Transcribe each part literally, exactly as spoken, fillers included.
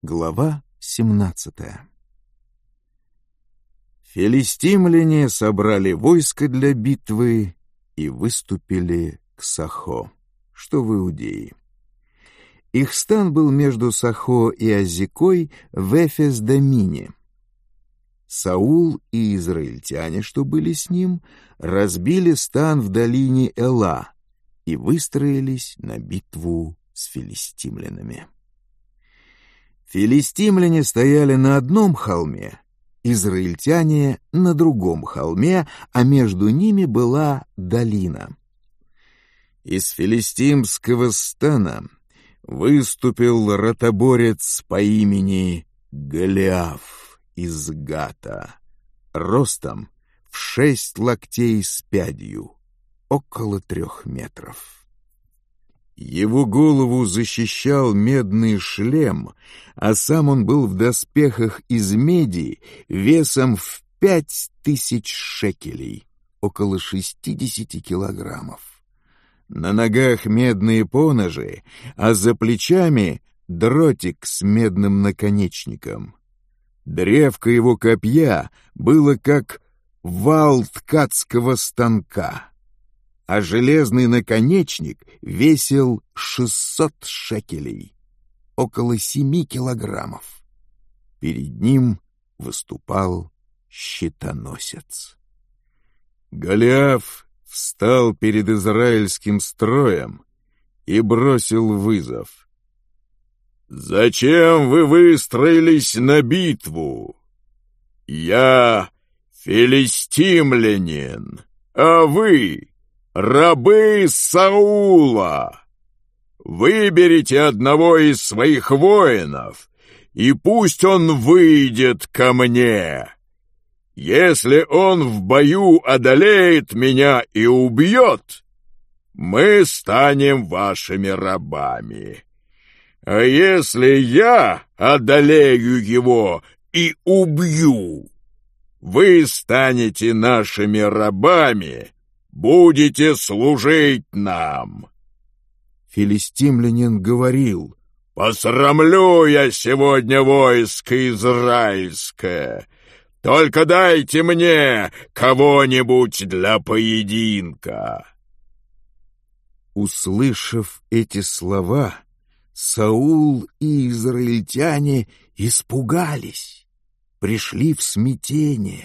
Глава семнадцатая. Филистимляне собрали войско для битвы и выступили к Сахо, что в Иудее. Их стан был между Сахо и Аззикой в Эфес-Дамине. Саул и израильтяне, что были с ним, разбили стан в долине Эла и выстроились на битву с филистимлянами. Филистимляне стояли на одном холме, израильтяне — на другом холме, а между ними была долина. Из филистимского стана выступил ротоборец по имени Голиаф из Гата, ростом в шесть локтей с пядью, около трех метров. Его голову защищал медный шлем, а сам он был в доспехах из меди весом в пять тысяч шекелей, около шестидесяти килограммов. На ногах медные поножи, а за плечами дротик с медным наконечником. Древко его копья было как вал ткацкого станка, а железный наконечник весил шестьсот шекелей, около семи килограммов. Перед ним выступал щитоносец. Голиаф встал перед израильским строем и бросил вызов. «Зачем вы выстроились на битву? Я филистимлянин, а вы рабы Саула. Выберите одного из своих воинов, и пусть он выйдет ко мне. Если он в бою одолеет меня и убьет, мы станем вашими рабами. А если я одолею его и убью, вы станете нашими рабами, будете служить нам». Филистимлянин говорил: «Посрамлю я сегодня войско израильское. Только дайте мне кого-нибудь для поединка». Услышав эти слова, Саул и израильтяне испугались, пришли в смятение.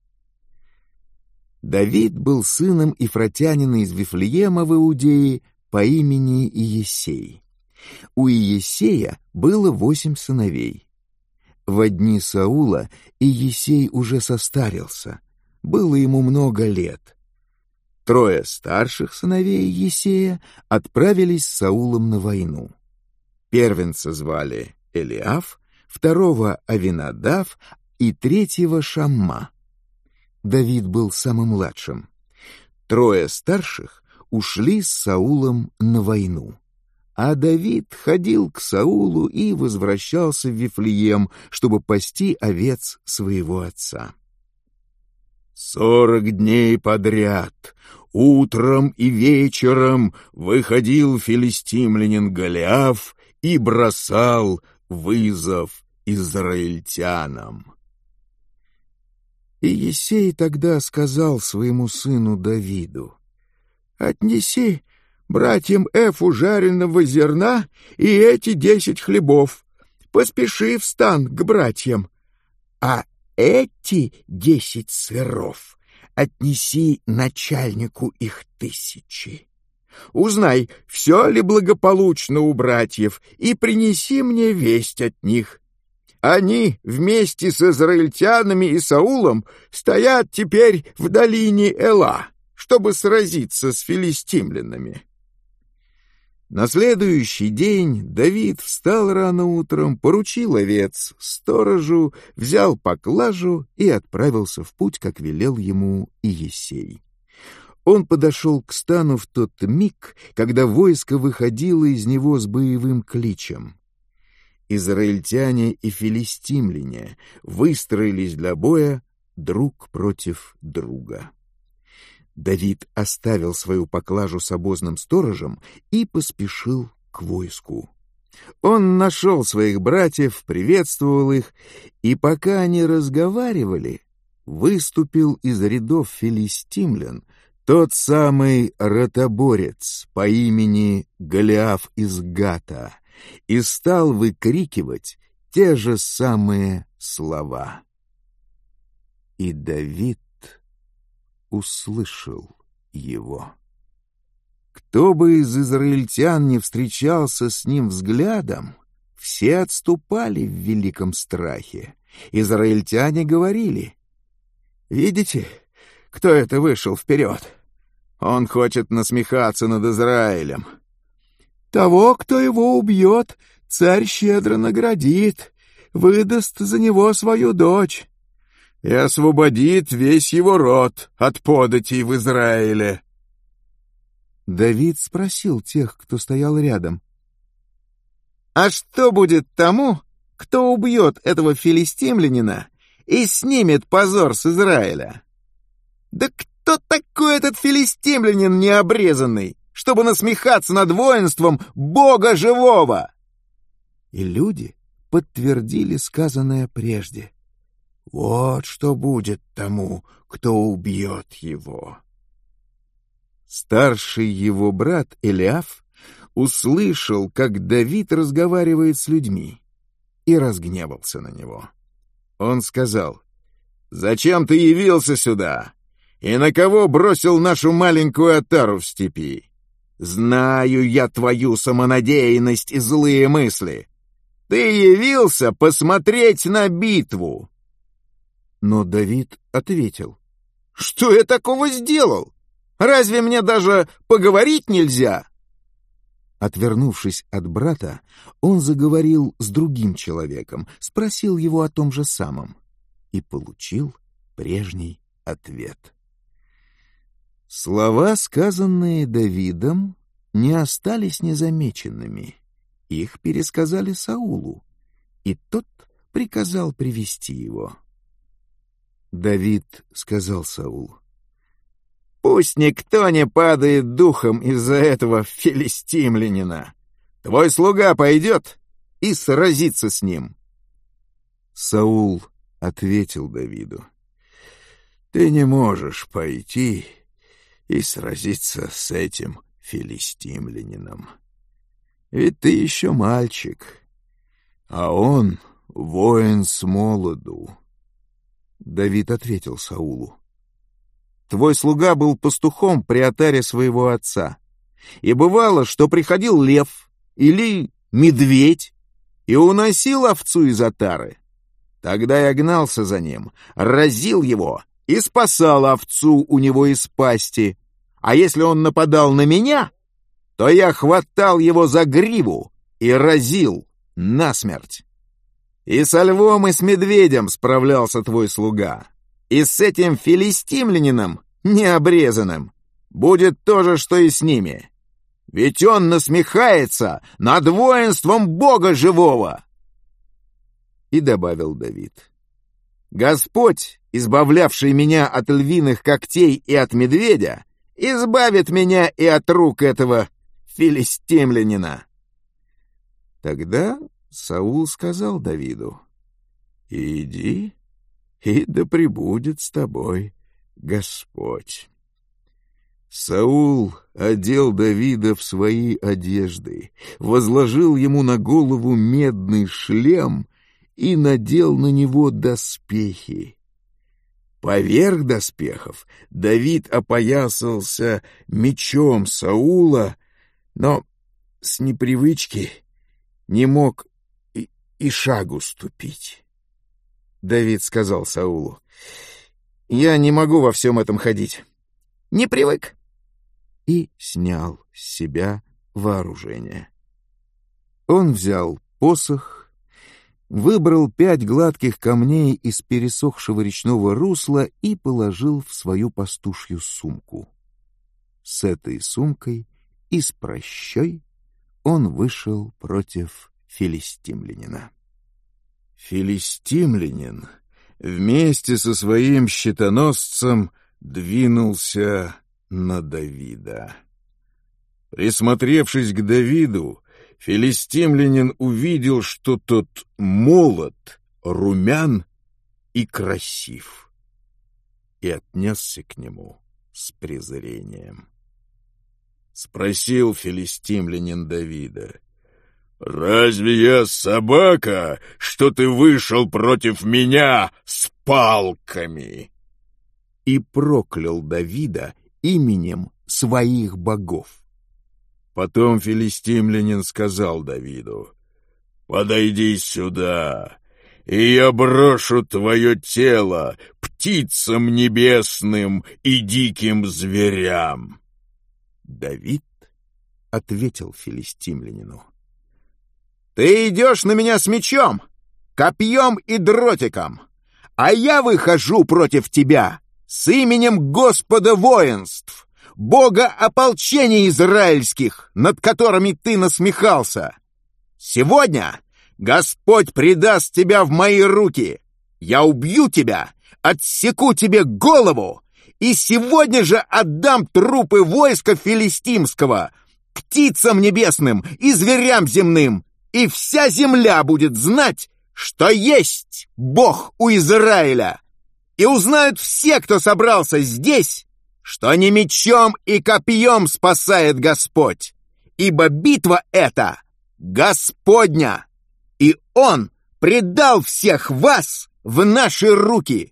Давид был сыном ефратянина из Вифлеема в Иудее по имени Иессей. У Иессея было восемь сыновей. В дни Саула Иессей уже состарился, было ему много лет. Трое старших сыновей Иессея отправились с Саулом на войну. Первенца звали Элиаф, второго — Авинадав и третьего — Шамма. Давид был самым младшим. Трое старших ушли с Саулом на войну, а Давид ходил к Саулу и возвращался в Вифлеем, чтобы пасти овец своего отца. Сорок дней подряд, утром и вечером, выходил филистимлянин Голиаф и бросал вызов израильтянам. Иессей тогда сказал своему сыну Давиду: «Отнеси братьям эфу жареного зерна и эти десять хлебов, поспеши в стан к братьям, а эти десять сыров отнеси начальнику их тысячи. Узнай, все ли благополучно у братьев, и принеси мне весть от них. Они вместе с израильтянами и Саулом стоят теперь в долине Эла, чтобы сразиться с филистимлянами». На следующий день Давид встал рано утром, поручил овец сторожу, взял поклажу и отправился в путь, как велел ему Иессей. Он подошел к стану в тот миг, когда войско выходило из него с боевым кличем. Израильтяне и филистимляне выстроились для боя друг против друга. Давид оставил свою поклажу с обозным сторожем и поспешил к войску. Он нашел своих братьев, приветствовал их, и пока они разговаривали, выступил из рядов филистимлян тот самый ротоборец по имени Голиаф из Гата и стал выкрикивать те же самые слова. И Давид услышал его. Кто бы из израильтян не встречался с ним взглядом, все отступали в великом страхе. Израильтяне говорили: «Видите, кто это вышел вперед? Он хочет насмехаться над Израилем. Того, кто его убьет, царь щедро наградит, выдаст за него свою дочь и освободит весь его род от податей в Израиле». Давид спросил тех, кто стоял рядом: «А что будет тому, кто убьет этого филистимлянина и снимет позор с Израиля? Да кто такой этот филистимлянин необрезанный, чтобы насмехаться над воинством Бога живого?» И люди подтвердили сказанное прежде: «Вот что будет тому, кто убьет его». Старший его брат Элиаф услышал, как Давид разговаривает с людьми, и разгневался на него. Он сказал: «Зачем ты явился сюда? И на кого бросил нашу маленькую отару в степи? Знаю я твою самонадеянность и злые мысли. Ты явился посмотреть на битву». Но Давид ответил: «Что я такого сделал? Разве мне даже поговорить нельзя?» Отвернувшись от брата, он заговорил с другим человеком, спросил его о том же самом и получил прежний ответ. Слова, сказанные Давидом, не остались незамеченными. Их пересказали Саулу, и тот приказал привести его. Давид сказал Саулу: «Пусть никто не падает духом из-за этого филистимлянина. Твой слуга пойдет и сразится с ним». Саул ответил Давиду: «Ты не можешь пойти и сразиться с этим филистимлянином. Ведь ты еще мальчик, а он воин с молоду». Давид ответил Саулу: «Твой слуга был пастухом при отаре своего отца, и бывало, что приходил лев или медведь и уносил овцу из отары. Тогда я гнался за ним, разил его и спасал овцу у него из пасти, а если он нападал на меня, то я хватал его за гриву и разил насмерть. И со львом, и с медведем справлялся твой слуга, и с этим филистимлянином необрезанным будет то же, что и с ними. Ведь он насмехается над воинством Бога живого». И добавил Давид: «Господь, избавлявший меня от львиных когтей и от медведя, избавит меня и от рук этого филистимлянина». Тогда Саул сказал Давиду: «Иди, и да пребудет с тобой Господь». Саул одел Давида в свои одежды, возложил ему на голову медный шлем и надел на него доспехи. Поверх доспехов Давид опоясался мечом Саула, но с непривычки не мог и, и шагу ступить. Давид сказал Саулу: «Я не могу во всем этом ходить. Не привык». И снял с себя вооружение. Он взял посох, выбрал пять гладких камней из пересохшего речного русла и положил в свою пастушью сумку. С этой сумкой и с прощой он вышел против филистимлянина. Филистимлянин вместе со своим щитоносцем двинулся на Давида. Присмотревшись к Давиду, филистимлянин увидел, что тот молод, румян и красив, и отнесся к нему с презрением. Спросил филистимлянин Давида: «Разве я собака, что ты вышел против меня с палками?» И проклял Давида именем своих богов. Потом филистимлянин сказал Давиду: «Подойди сюда, и я брошу твое тело птицам небесным и диким зверям». Давид ответил филистимлянину: «Ты идешь на меня с мечом, копьем и дротиком, а я выхожу против тебя с именем Господа воинств, Бога ополчений израильских, над которыми ты насмехался. Сегодня Господь предаст тебя в мои руки. Я убью тебя, отсеку тебе голову, и сегодня же отдам трупы войска филистимского птицам небесным и зверям земным, и вся земля будет знать, что есть Бог у Израиля. И узнают все, кто собрался здесь, что не мечом и копьем спасает Господь, ибо битва эта Господня, и Он предал всех вас в наши руки».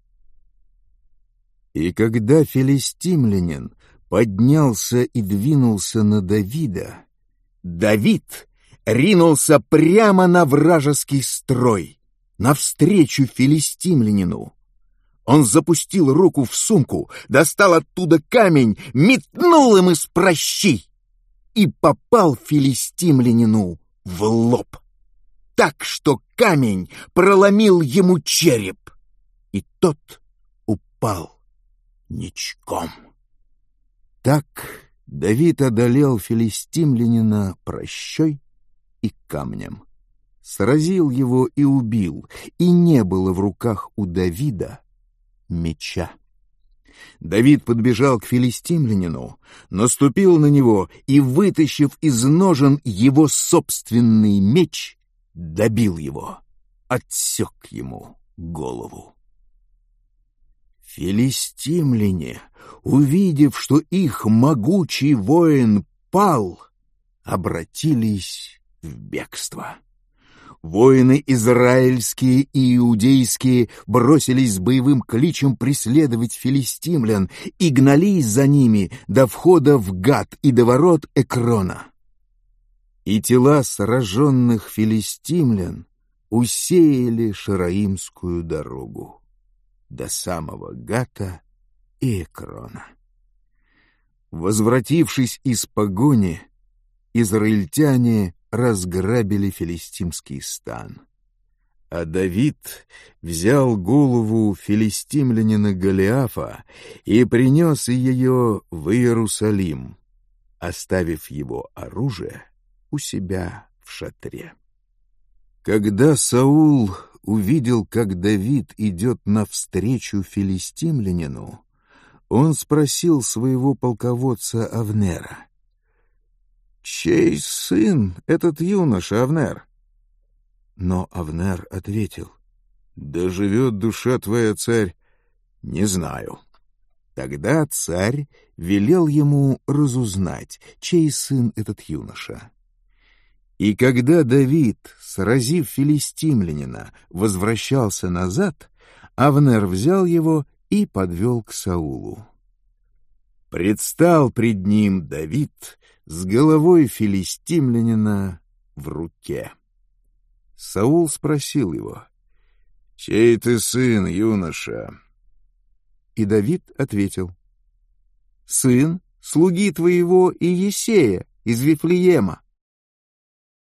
И когда филистимлянин поднялся и двинулся на Давида, Давид ринулся прямо на вражеский строй, навстречу филистимлянину. Он запустил руку в сумку, достал оттуда камень, метнул им из пращи и попал филистимлянину в лоб, так что камень проломил ему череп, и тот упал ничком. Так Давид одолел филистимлянина пращой и камнем, сразил его и убил, и не было в руках у Давида меча. Давид подбежал к филистимлянину, наступил на него и, вытащив из ножен его собственный меч, добил его, отсек ему голову. Филистимляне, увидев, что их могучий воин пал, обратились в бегство. Воины израильские и иудейские бросились с боевым кличем преследовать филистимлян и гнались за ними до входа в Гат и до ворот Экрона. И тела сраженных филистимлян усеяли Шараимскую дорогу до самого Гата и Экрона. Возвратившись из погони, израильтяне разграбили филистимский стан. А Давид взял голову филистимлянина Голиафа и принес ее в Иерусалим, оставив его оружие у себя в шатре. Когда Саул увидел, как Давид идет навстречу филистимлянину, он спросил своего полководца Авнера: «Чей сын этот юноша, Авнер?» Но Авнер ответил: «Да живет душа твоя, царь, не знаю». Тогда царь велел ему разузнать, чей сын этот юноша. И когда Давид, сразив филистимлянина, возвращался назад, Авнер взял его и подвел к Саулу. Предстал пред ним Давид с головой филистимлянина в руке. Саул спросил его: «Чей ты сын, юноша?» И Давид ответил: «Сын слуги твоего Иесея из Вифлеема».